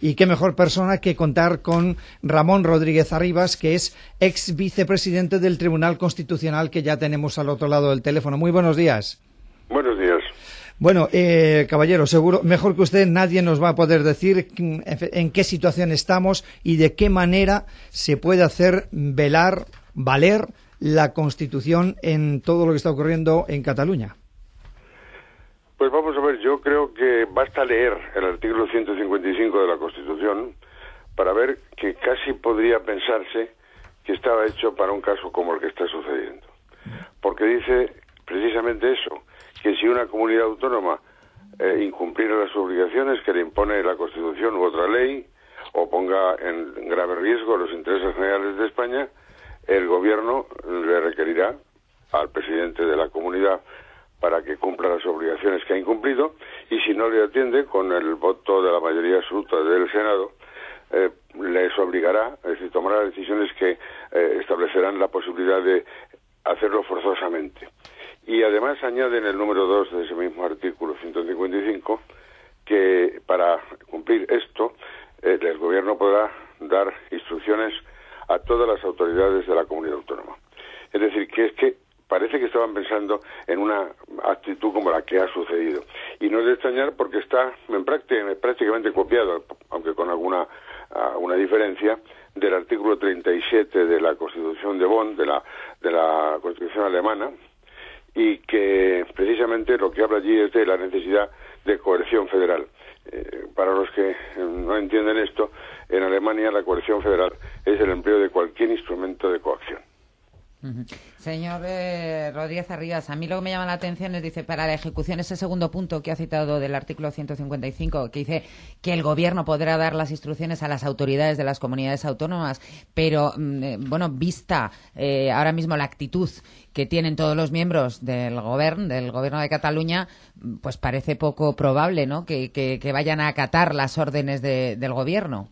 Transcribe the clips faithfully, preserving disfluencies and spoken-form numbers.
Y qué mejor persona que contar con Ramón Rodríguez Arribas, que es ex vicepresidente del Tribunal Constitucional, que ya tenemos al otro lado del teléfono. Muy buenos días. Buenos días. Bueno, eh, caballero, seguro, mejor que usted, nadie nos va a poder decir en qué situación estamos y de qué manera se puede hacer velar, valer la Constitución en todo lo que está ocurriendo en Cataluña. Pues vamos a ver, yo creo que basta leer el artículo ciento cincuenta y cinco de la Constitución para ver que casi podría pensarse que estaba hecho para un caso como el que está sucediendo. Porque dice precisamente eso, que si una comunidad autónoma eh, incumpliera las obligaciones que le impone la Constitución u otra ley, o ponga en grave riesgo los intereses generales de España, el gobierno le requerirá al presidente de la comunidad para que cumpla las obligaciones que ha incumplido, y si no le atiende, con el voto de la mayoría absoluta del Senado, eh, les obligará, es decir, tomará decisiones que eh, establecerán la posibilidad de hacerlo forzosamente. Y además añade en el número dos de ese mismo artículo ciento cincuenta y cinco que para cumplir esto eh, el gobierno podrá dar instrucciones a todas las autoridades de la comunidad autónoma. Es decir, que es que parece que estaban pensando en una actitud como la que ha sucedido. Y no es de extrañar porque está en práctica, prácticamente copiado, aunque con alguna una diferencia, del artículo treinta y siete de la Constitución de Bonn, de la, de la Constitución alemana, y que precisamente lo que habla allí es de la necesidad de coerción federal. Eh, para los que no entienden esto, en Alemania la coerción federal es el empleo de cualquier instrumento de coacción. Uh-huh. Señor eh, Rodríguez Arribas, a mí lo que me llama la atención es, dice, para la ejecución, ese segundo punto que ha citado del artículo ciento cincuenta y cinco, que dice que el gobierno podrá dar las instrucciones a las autoridades de las comunidades autónomas, pero, eh, bueno, vista eh, ahora mismo la actitud que tienen todos los miembros del gobierno, del gobierno de Cataluña, pues parece poco probable, ¿no?, que, que, que vayan a acatar las órdenes de, del gobierno.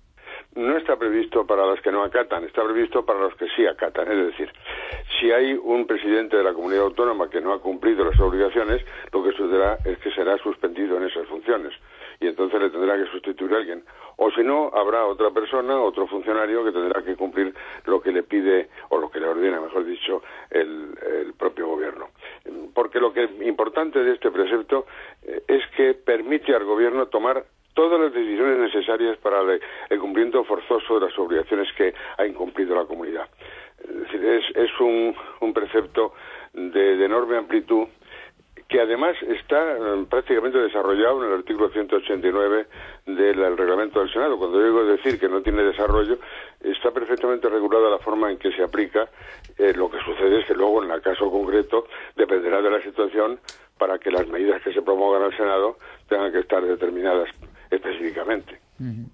No está previsto para los que no acatan, está previsto para los que sí acatan. Es decir, si hay un presidente de la comunidad autónoma que no ha cumplido las obligaciones, lo que sucederá es que será suspendido en esas funciones y entonces le tendrá que sustituir a alguien. O si no, habrá otra persona, otro funcionario que tendrá que cumplir lo que le pide, o lo que le ordena, mejor dicho, el, el propio gobierno. Porque lo que es importante de este precepto eh, es que permite al gobierno tomar todas las decisiones necesarias para el cumplimiento forzoso de las obligaciones que ha incumplido la comunidad. Es decir, es, es un, un precepto de, de enorme amplitud que además está eh, prácticamente desarrollado en el artículo ciento ochenta y nueve del del reglamento del Senado. Cuando digo decir que no tiene desarrollo, está perfectamente regulada la forma en que se aplica. Eh, lo que sucede es que luego, en el caso concreto, dependerá de la situación para que las medidas que se propongan al Senado tengan que estar determinadas específicamente. Uh-huh.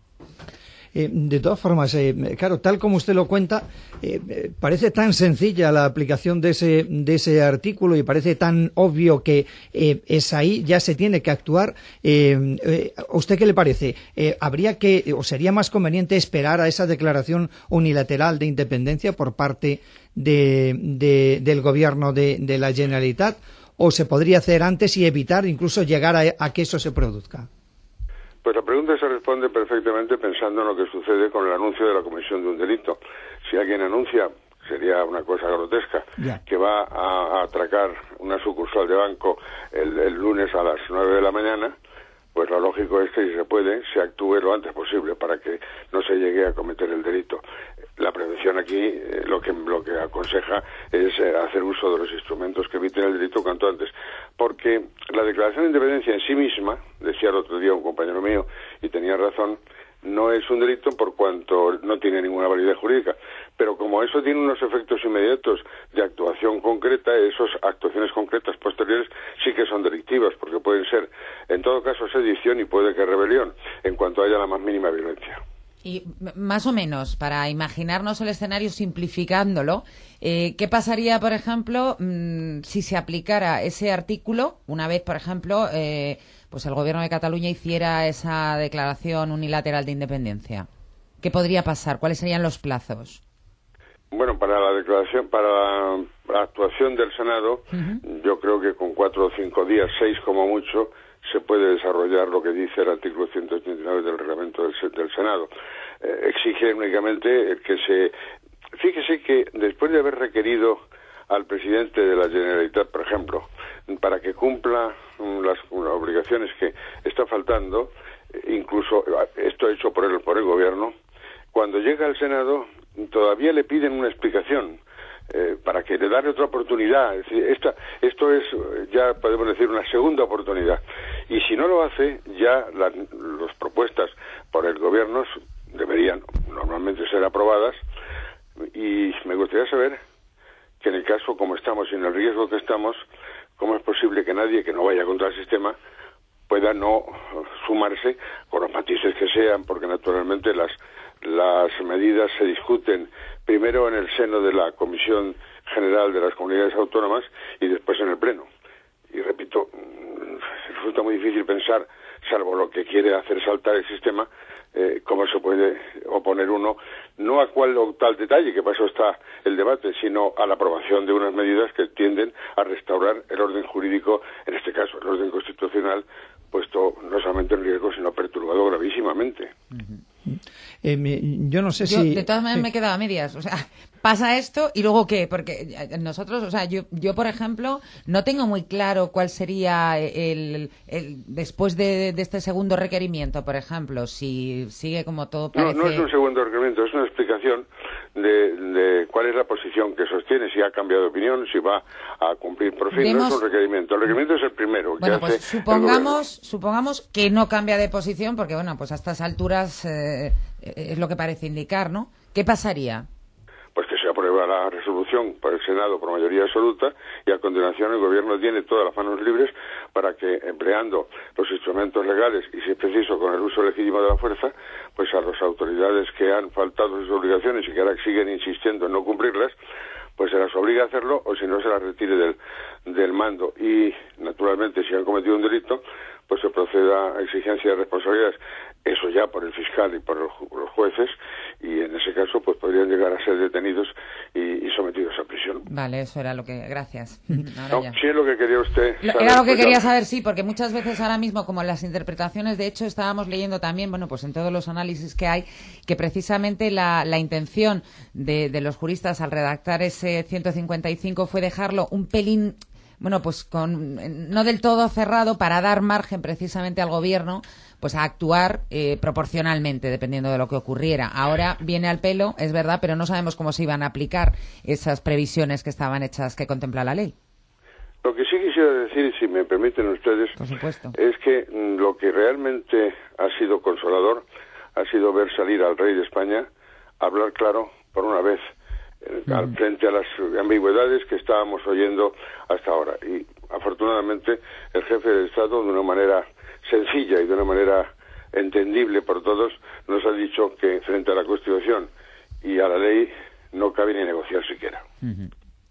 Eh, de todas formas, eh, claro, tal como usted lo cuenta, eh, eh, parece tan sencilla la aplicación de ese de ese artículo y parece tan obvio que eh, es ahí, ya se tiene que actuar. Eh, eh, ¿A usted qué le parece? Eh, ¿Habría que, o sería más conveniente esperar a esa declaración unilateral de independencia por parte de, de, del gobierno de, de la Generalitat, o se podría hacer antes y evitar incluso llegar a, a que eso se produzca? Pues la pregunta se responde perfectamente pensando en lo que sucede con el anuncio de la comisión de un delito. Si alguien anuncia, sería una cosa grotesca, yeah. que va a, a atracar una sucursal de banco el, el lunes a las nueve de la mañana, pues lo lógico es que, si se puede, se actúe lo antes posible para que no se llegue a cometer el delito. La prevención aquí eh, lo que lo que aconseja es eh, hacer uso de los instrumentos que eviten el delito cuanto antes, porque la declaración de independencia en sí misma, decía el otro día un compañero mío, y tenía razón, no es un delito por cuanto no tiene ninguna validez jurídica, pero como eso tiene unos efectos inmediatos de actuación concreta, esas actuaciones concretas posteriores sí que son delictivas, porque pueden ser, en todo caso, sedición y puede que rebelión, en cuanto haya la más mínima violencia. Y más o menos, para imaginarnos el escenario simplificándolo, eh, ¿qué pasaría, por ejemplo, mmm, si se aplicara ese artículo una vez, por ejemplo, eh, pues el gobierno de Cataluña hiciera esa declaración unilateral de independencia? ¿Qué podría pasar? ¿Cuáles serían los plazos? Bueno, para la declaración, para la, la actuación del Senado, uh-huh. yo creo que con cuatro o cinco días, seis como mucho, se puede desarrollar lo que dice el artículo ciento ochenta y nueve del reglamento reglamento del, del Senado. Eh, exige únicamente que se... Fíjese que después de haber requerido al presidente de la Generalitat, por ejemplo, para que cumpla um, las, las obligaciones que está faltando, incluso esto hecho por el, por el gobierno, cuando llega al Senado todavía le piden una explicación eh, para que le darle otra oportunidad. Es decir, esta, esto es, ya podemos decir, una segunda oportunidad. Y si no lo hace, ya las las propuestas por el gobierno deberían normalmente ser aprobadas. Y me gustaría saber que en el caso como estamos y en el riesgo que estamos, cómo es posible que nadie que no vaya contra el sistema pueda no sumarse, con los matices que sean, porque naturalmente las las medidas se discuten primero en el seno de la Comisión General de las Comunidades Autónomas y después en el Pleno. Y repito, resulta muy difícil pensar, salvo lo que quiere hacer saltar el sistema, eh, cómo se puede oponer uno, no a cuál o tal detalle, que para eso está el debate, sino a la aprobación de unas medidas que tienden a restaurar el orden jurídico, en este caso el orden constitucional, puesto no solamente en riesgo, sino perturbado gravísimamente. Uh-huh. Eh, me, yo no sé yo, si... De todas maneras sí. me he quedado a medias. O sea, pasa esto y luego ¿qué? Porque nosotros, o sea, yo, yo por ejemplo, no tengo muy claro cuál sería el, el después de, de este segundo requerimiento, por ejemplo, si sigue como todo parece... No, no es un segundo requerimiento, es una explicación de, de cuál es la posición que sostiene, si ha cambiado de opinión, si va a cumplir por fin. Demos... No es un requerimiento, el requerimiento es el primero. Bueno, que pues hace supongamos, supongamos que no cambia de posición, porque bueno, pues a estas alturas eh, es lo que parece indicar, ¿no? ¿Qué pasaría? Pues que se aprueba la resolución por el Senado por mayoría absoluta y a continuación el Gobierno tiene todas las manos libres para que, empleando los instrumentos legales y, si es preciso, con el uso legítimo de la fuerza, pues a las autoridades que han faltado sus obligaciones y que ahora siguen insistiendo en no cumplirlas, pues se las obliga a hacerlo o si no se las retire del, del mando. Y, naturalmente, si han cometido un delito, pues se proceda a exigencia de responsabilidades, eso ya por el fiscal y por los, los jueces, y en ese caso pues podrían llegar a ser detenidos y, y sometidos a prisión. Vale, eso era lo que... Gracias. No, sí es lo que quería usted saber. Era lo que pues quería ya... saber, sí, porque muchas veces ahora mismo, como las interpretaciones, de hecho, estábamos leyendo también, bueno, pues en todos los análisis que hay, que precisamente la, la intención de, de los juristas al redactar ese ciento cincuenta y cinco fue dejarlo un pelín... bueno, pues con no del todo cerrado para dar margen precisamente al gobierno pues a actuar eh, proporcionalmente dependiendo de lo que ocurriera. Ahora viene al pelo, es verdad, pero no sabemos cómo se iban a aplicar esas previsiones que estaban hechas, que contempla la ley. Lo que sí quisiera decir, si me permiten ustedes, por supuesto, es que lo que realmente ha sido consolador ha sido ver salir al rey de España a hablar claro por una vez al frente a las ambigüedades que estábamos oyendo hasta ahora. Y afortunadamente el jefe del Estado, de una manera sencilla y de una manera entendible por todos, nos ha dicho que frente a la Constitución y a la ley no cabe ni negociar siquiera. Uh-huh.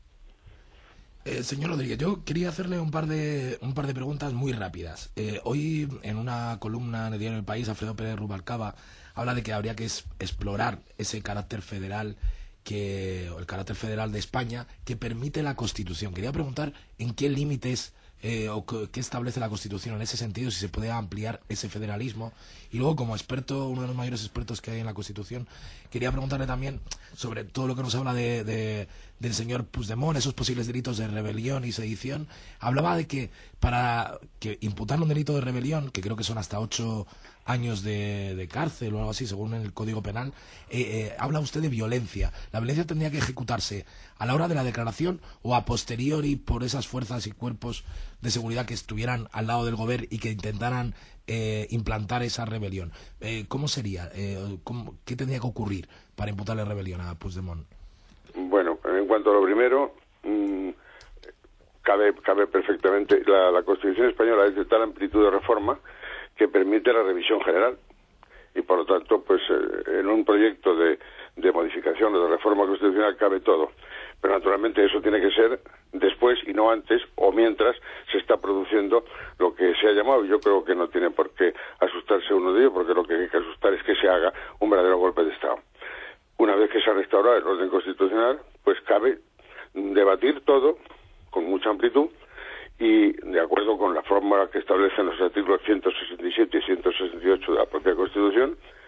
Eh, señor Rodríguez, yo quería hacerle un par de un par de preguntas muy rápidas. Eh, hoy, en una columna en el diario El País, Alfredo Pérez Rubalcaba habla de que habría que es, explorar ese carácter federal que el carácter federal de España que permite la Constitución. Quería preguntar en qué límites eh, o qué establece la Constitución en ese sentido, si se puede ampliar ese federalismo. Y luego, como experto, uno de los mayores expertos que hay en la Constitución, quería preguntarle también sobre todo lo que nos habla de, de del señor Puigdemont, esos posibles delitos de rebelión y sedición. Hablaba de que para que imputarle un delito de rebelión, que creo que son hasta ocho años de, de cárcel o algo así, según el Código Penal, eh, eh, habla usted de violencia. ¿La violencia tendría que ejecutarse a la hora de la declaración o a posteriori por esas fuerzas y cuerpos de seguridad que estuvieran al lado del gobierno y que intentaran eh, implantar esa rebelión? Eh, ¿Cómo sería? Eh, ¿cómo, ¿Qué tendría que ocurrir para imputarle rebelión a Puigdemont? Bueno, en cuanto a lo primero, mmm, cabe, cabe perfectamente. La, la Constitución española es de tal amplitud de reforma que permite la revisión general y por lo tanto pues eh, en un proyecto de, de modificación o de reforma constitucional cabe todo, pero naturalmente eso tiene que ser después y no antes o mientras se está produciendo lo que se ha llamado, yo creo que no tiene por qué asustarse uno de ello, porque lo que hay que asustar es que se haga un verdadero golpe de Estado. Una vez que se ha restaurado el orden constitucional, pues cabe debatir todo con mucha amplitud y de acuerdo con la fórmula que establecen los artículos ciento sesenta y siete y ciento sesenta y ocho de la propia Constitución,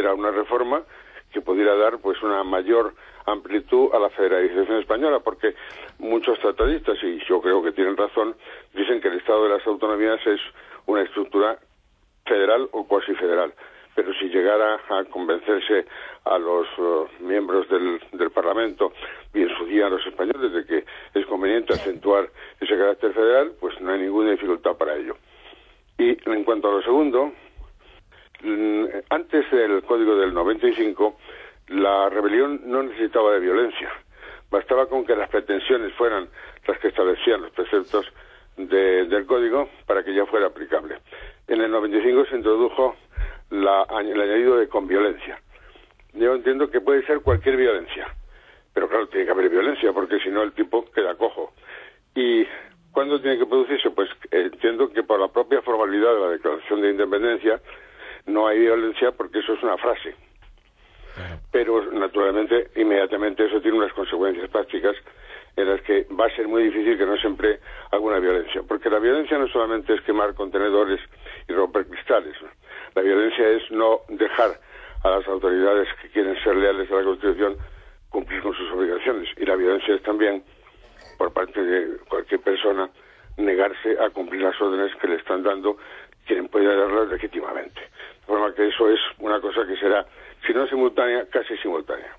hubiera una reforma que pudiera dar pues una mayor amplitud a la federalización española, porque muchos tratadistas, y yo creo que tienen razón, dicen que el Estado de las Autonomías es una estructura federal o cuasi federal. Pero si llegara a convencerse a los uh, miembros del, del Parlamento y en su día a los españoles de que es conveniente acentuar ese carácter federal, pues no hay ninguna dificultad para ello. Y en cuanto a lo segundo, antes del Código del noventa y cinco, la rebelión no necesitaba de violencia. Bastaba con que las pretensiones fueran las que establecían los preceptos de, del Código para que ya fuera aplicable. En el noventa y cinco se introdujo la, el añadido de con violencia. Yo entiendo que puede ser cualquier violencia, pero claro, tiene que haber violencia, porque si no el tipo queda cojo. ¿Y cuándo tiene que producirse? Pues eh, entiendo que por la propia formalidad de la Declaración de Independencia no hay violencia, porque eso es una frase. Pero naturalmente, inmediatamente eso tiene unas consecuencias prácticas en las que va a ser muy difícil que no se emplee alguna violencia, porque la violencia no solamente es quemar contenedores y romper cristales, ¿no? La violencia es no dejar a las autoridades que quieren ser leales a la Constitución cumplir con sus obligaciones, y la violencia es también, por parte de cualquier persona, negarse a cumplir las órdenes que le están dando quien puede darlas legítimamente. De forma que eso es una cosa que será, si no simultánea, casi simultánea.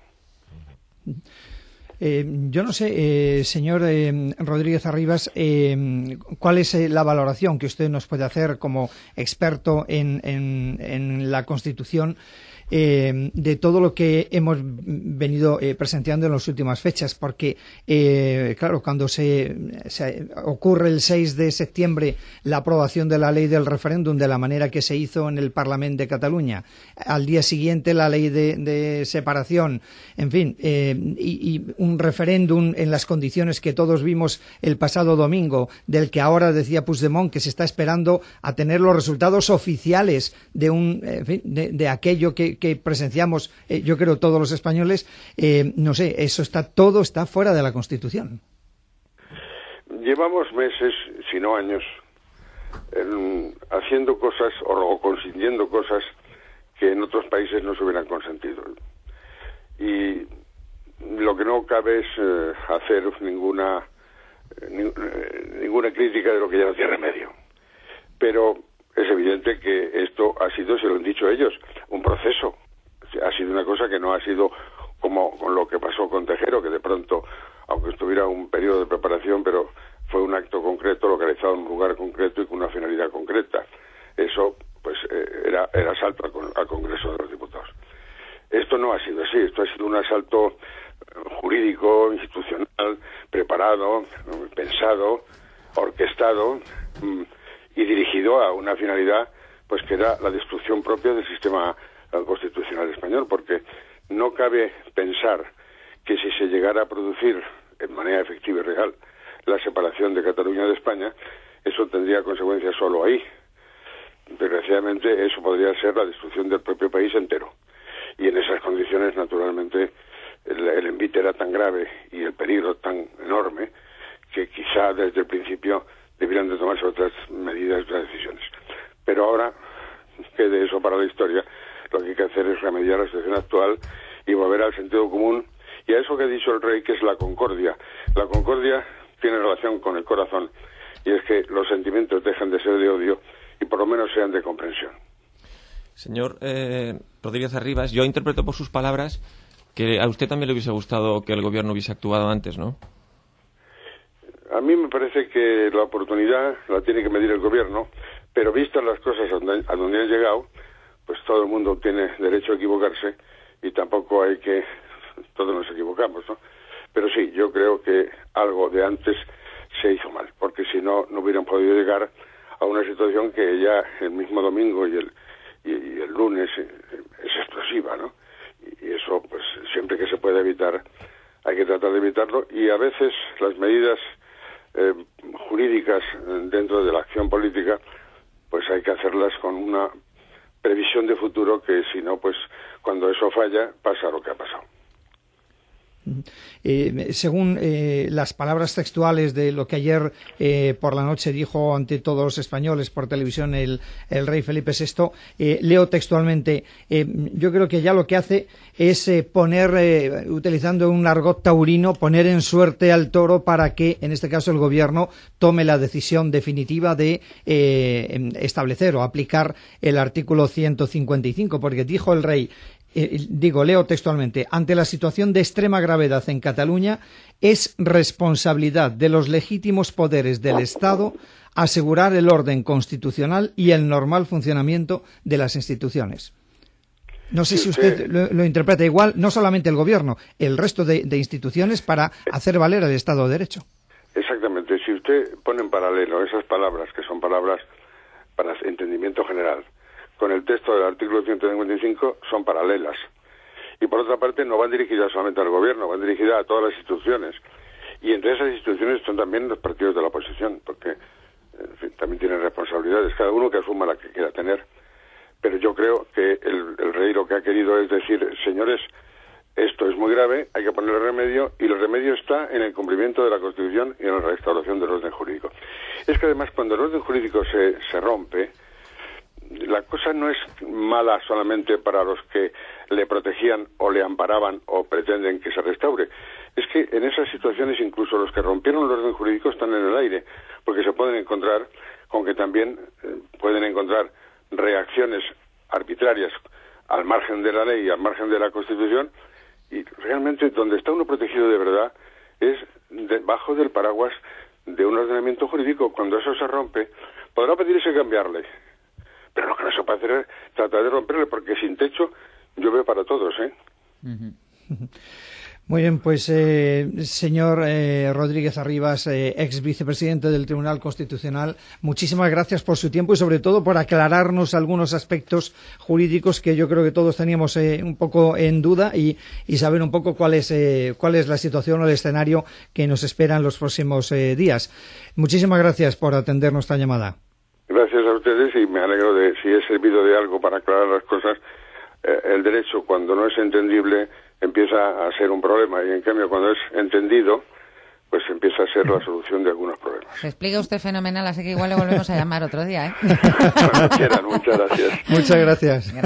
Eh, yo no sé, eh, señor eh, Rodríguez Arribas, eh, cuál es eh, la valoración que usted nos puede hacer como experto en, en, en la Constitución eh, de todo lo que hemos venido eh, presenciando en las últimas fechas, porque, eh, claro, cuando se, se ocurre el seis de septiembre la aprobación de la ley del referéndum de la manera que se hizo en el Parlamento de Cataluña, al día siguiente la ley de, de separación, en fin, eh, y, y un referéndum en las condiciones que todos vimos el pasado domingo, del que ahora decía Puigdemont que se está esperando a tener los resultados oficiales de un en fin, de, de aquello que, que presenciamos, eh, yo creo, todos los españoles. Eh, no sé, eso está todo está fuera de la Constitución. Llevamos meses, si no años, en, haciendo cosas o, o consintiendo cosas que en otros países no se hubieran consentido. Y lo que no cabe es eh, hacer ninguna eh, ni, eh, ninguna crítica de lo que ya no tiene remedio. Pero es evidente que esto ha sido, se lo han dicho ellos, un proceso. Ha sido una cosa que no ha sido como con lo que pasó con Tejero, que de pronto, aunque estuviera un periodo de preparación, pero fue un acto concreto, localizado en un lugar concreto y con una finalidad concreta. Eso, pues, eh, era el asalto al, al Congreso de los Diputados. Esto no ha sido así, esto ha sido un asalto jurídico, institucional, preparado, pensado, orquestado mmm, y dirigido a una finalidad pues que era la destrucción propia del sistema constitucional español, porque no cabe pensar que si se llegara a producir de manera efectiva y real la separación de Cataluña de España, eso tendría consecuencias solo ahí. Desgraciadamente eso podría ser la destrucción del propio país entero. Y en esas condiciones, naturalmente, el, el envite era tan grave y el peligro tan enorme que quizá desde el principio debieran de tomarse otras medidas, otras decisiones. Pero ahora, quede eso para la historia, lo que hay que hacer es remediar la situación actual y volver al sentido común y a eso que ha dicho el rey, que es la concordia. La concordia tiene relación con el corazón y es que los sentimientos dejan de ser de odio y por lo menos sean de comprensión. Señor eh, Rodríguez Arribas, yo interpreto por sus palabras que a usted también le hubiese gustado que el gobierno hubiese actuado antes, ¿no? A mí me parece que la oportunidad la tiene que medir el gobierno, pero vistas las cosas a donde, a donde han llegado, pues todo el mundo tiene derecho a equivocarse y tampoco hay que... todos nos equivocamos, ¿no? Pero sí, yo creo que algo de antes se hizo mal, porque si no, no hubieran podido llegar a una situación que ya el mismo domingo y el, y, y el lunes es explosiva, ¿no? Y eso, pues, siempre que se pueda evitar, hay que tratar de evitarlo, y a veces las medidas eh, jurídicas dentro de la acción política, pues hay que hacerlas con una previsión de futuro que si no, pues, cuando eso falla, pasa lo que ha pasado. Eh, según eh, las palabras textuales de lo que ayer eh, por la noche dijo ante todos los españoles por televisión el, el rey Felipe sexto, eh, leo textualmente, eh, yo creo que ya lo que hace es eh, poner, eh, utilizando un argot taurino, poner en suerte al toro para que, en este caso, el gobierno tome la decisión definitiva de eh, establecer o aplicar el artículo ciento cincuenta y cinco, porque dijo el rey, Eh, digo, leo textualmente, ante la situación de extrema gravedad en Cataluña, es responsabilidad de los legítimos poderes del Estado asegurar el orden constitucional y el normal funcionamiento de las instituciones. No sé si usted lo, lo interpreta igual, no solamente el Gobierno, el resto de, de instituciones para hacer valer el Estado de Derecho. Exactamente. Si usted pone en paralelo esas palabras, que son palabras para entendimiento general, con el texto del artículo ciento cincuenta y cinco, son paralelas. Y por otra parte, no van dirigidas solamente al gobierno, van dirigidas a todas las instituciones. Y entre esas instituciones están también los partidos de la oposición, porque en fin, también tienen responsabilidades, cada uno que asuma la que quiera tener. Pero yo creo que el, el rey lo que ha querido es decir, señores, esto es muy grave, hay que ponerle remedio, y el remedio está en el cumplimiento de la Constitución y en la restauración del orden jurídico. Es que además, cuando el orden jurídico se, se rompe, la cosa no es mala solamente para los que le protegían o le amparaban o pretenden que se restaure. Es que en esas situaciones incluso los que rompieron el orden jurídico están en el aire, porque se pueden encontrar con que también eh, pueden encontrar reacciones arbitrarias al margen de la ley y al margen de la Constitución, y realmente donde está uno protegido de verdad es debajo del paraguas de un ordenamiento jurídico. Cuando eso se rompe, podrá pedirse cambiarle, pero lo que no se puede hacer es tratar de romperle, porque sin techo llueve para todos, ¿eh? Uh-huh. Muy bien, pues eh, señor eh, Rodríguez Arribas, eh, ex vicepresidente del Tribunal Constitucional, muchísimas gracias por su tiempo y sobre todo por aclararnos algunos aspectos jurídicos que yo creo que todos teníamos eh, un poco en duda y, y saber un poco cuál es, eh, cuál es la situación o el escenario que nos espera en los próximos eh, días. Muchísimas gracias por atender nuestra llamada. Gracias a ustedes y me alegro de si he servido de algo para aclarar las cosas. Eh, el derecho, cuando no es entendible, empieza a ser un problema, y en cambio cuando es entendido, pues empieza a ser la solución de algunos problemas. Se explica usted fenomenal, así que igual le volvemos a llamar otro día, ¿eh? Muchas gracias. Muchas gracias.